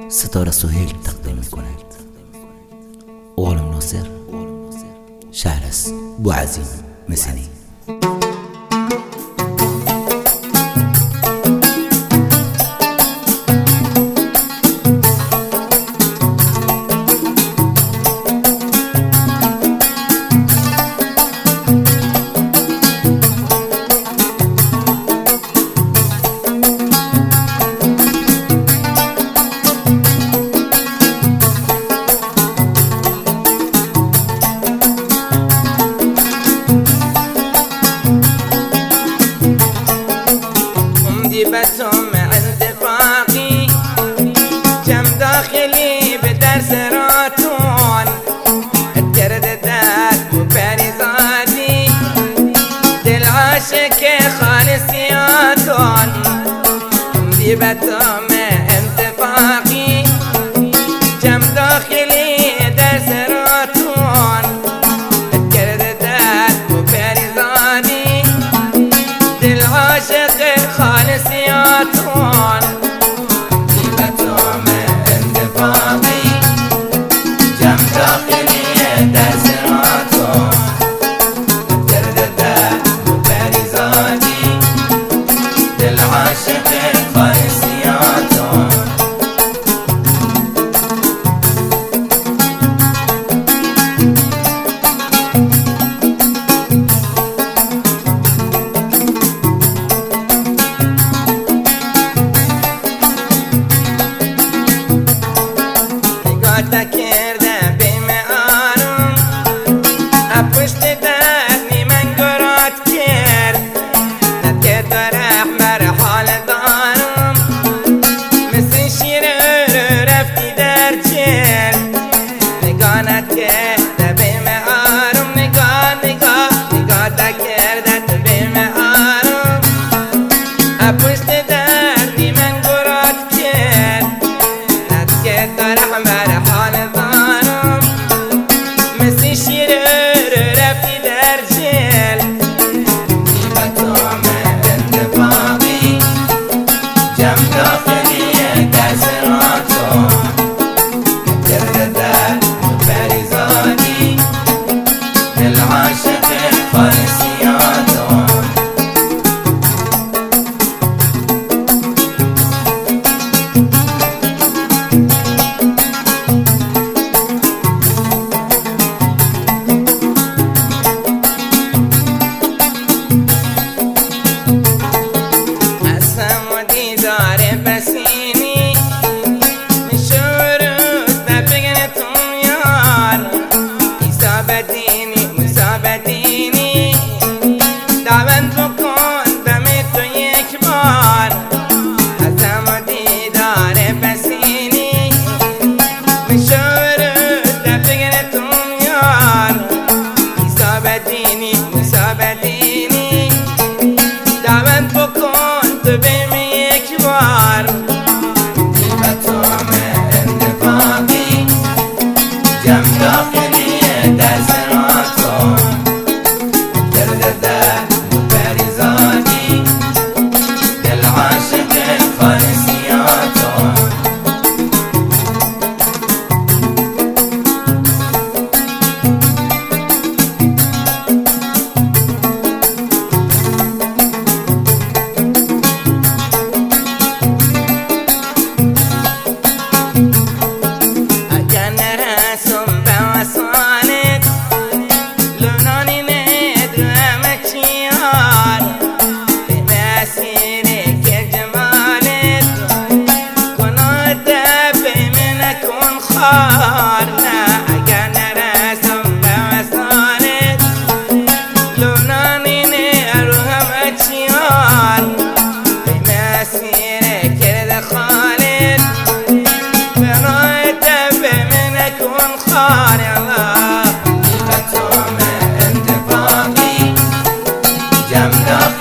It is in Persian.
ستاره سهیل تقدیم میکند. اوغلم ناصر، شهر است بوعظیم مسنی. بتم عند فاقي جم داخلي بدرس راتون الترددات وبارزاتي دل عاشق خالصياتون دي بتم عند فاقي جم داخلي درس راتون الترددات وبارزاتي دل عاشق خالصياتون جيبتهم عند فاضي جم داخلي دزراتون ترددات وبارزاتي للعاشق خالصياتون تكردم بمعارم أبوشت دارني من قرات كرد نتكدر أحمر حال دارم مثل شير رفتي دار جرد نقانا تكردم بمعارم نقا تكردت بمعارم أبوشت دارني من قرات كرد نتكدر أحمر جم